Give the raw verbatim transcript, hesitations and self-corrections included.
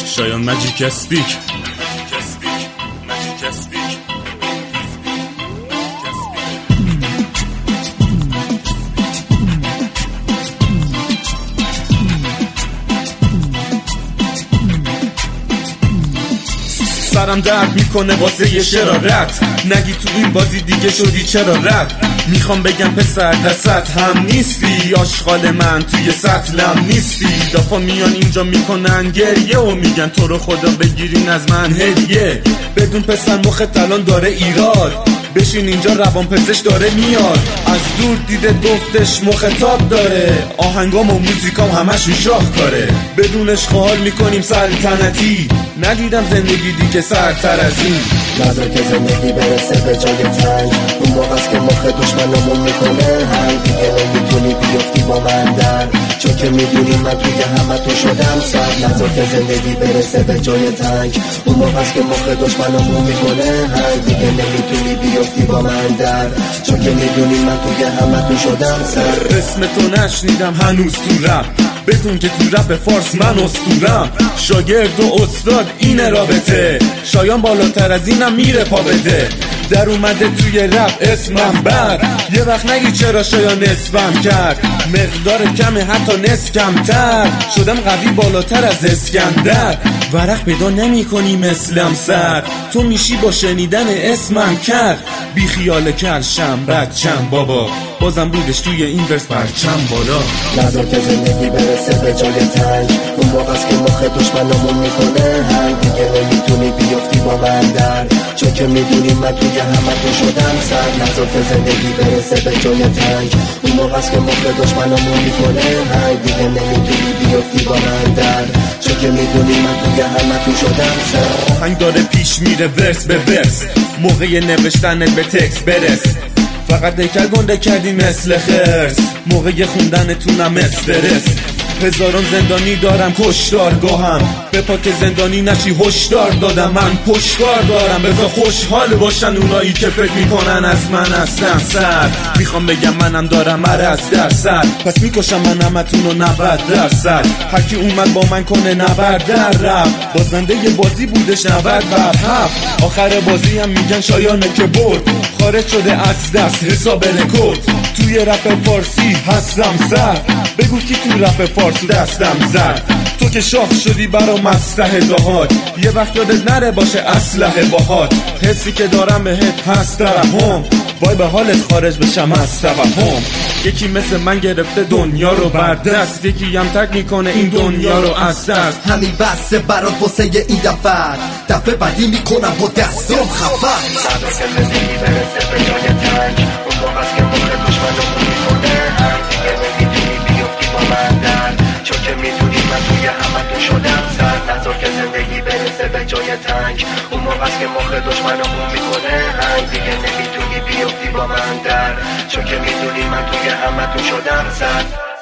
شایان ماجیک استیک. ماجیک استیک. سرم درد میکنه واسه یه شرارت، نگی تو این بازی دیگه شدی چرا رد. میخوام بگم پسر دست هم نیستی، آشغال من توی سطلم نیستی. دافا میان اینجا میکنن گریه و میگن تو رو خدا بگیرین از من هدیه. بدون پسر مخت الان داره ایراد، بشین اینجا روان پزشک داره میاد. از دور دیده گفتش مخاطب داره، آهنگام و موزیکام همشون شاهکاره. بدونش خال میکنیم سلطنتی، ندیدم زندگی دیگه سرتر از این. نذار که زندگی برسه به جای تنگ، اون موقعست که مخ دشمنمون میکنه هنگ. دیگه نمیتونی بیفتی با من در، چون که میدونی من توی همه تو شدم سر. نذار که زندگی برسه به جای تنگ، اون موقعست که مخ دشمنمون میکنه هنگ. دیگه نمیتونی بیفتی با من در، چون که میدونی من توی همه تو شدم سر. اسم تو نشنیدم هنوز تو رپ، بدون که تو رپ فارس من اسطورم. شاگرد و استاد اینه رابطه، شایان بالاتر از اینم میره پا بده. در اومده توی رپ اسمم بر، یه وقت نگی چرا شایان اسمم کرد. مقدار کمه حتی نصف کمتر، شدم قوی بالاتر از اسکندر. ورق پیدا نمی کنی مثلم سر، تو میشی با شنیدن اسمم کرد. بی خیال کرشم بچم بابا، بازم بودش توی این ورس پرچم بالا. نذار که زندگی برسه به جای تنگ، اون موقعست که مخ دشمنمون میکنه هنگ. دیگه نمیتونی بیفتی با من در، چون که میدونی من توی همه تو شدم سر. نذار که زندگی برسه به جای تنگ، اون موقعست که مخ دشمنمون میکنه هنگ. دیگه نمیتونی بیفتی با من در، چون که میدونی من توی همه تو شدم سر. آهنگ داره پیش میره ورس به ورس، موقع نوشتن به تکس برس. فقط دیگر گنده کردی مثل خرس، موقع خوندنتونم استرس. هزاران زندانی دارم کشتارگاهم، به پا که زندانی نشی هشدار دادم. من پشتکار دارم، بذار خوشحال باشن اونایی که فکر میکنن از من هستن سر. میخوام بگم منم دارم مرض در سر، پس میکشم من همتون رو نود درصد. هرکی اومد با من کنه نبرد در رفت، بازنده یه بازی بودش نود بر هفت. آخر بازی هم میگن شایانه که برد، خارج شده از دست حساب رکورد. توی رپ فارسی هستم سر، بگو کی تو رپ فارسی دستم زد. تو که شاخ شدی برا مسلح دهات، یه وقت یادت نره باشه اسلحه باهات. حسی که دارم بهت هست ترحم، وای به حالت خارج بشم از توهم. یکی مثل من گرفته دنیا رو بر دست، یکی هم تک میکنه این دنیا رو از دست. همین بسه برات واسه این دفعه، دفعه بعدی میکنم با دستم خفت. نذار که زندگی برسه به جای تنگ، اون موقعست که مخ دشمنمون میکنه هنگ. دیگه نمیتونی بیفتی با من در، چون که میدونی من توی همه تو شدم سر. نذار که زندگی برسه به جای تنگ، اون موقعست که مخ دشمنمون میکنه هنگ. دیگه نمیتونی بیفتی با من در، چون که میدونی من توی همه تو شدم سر.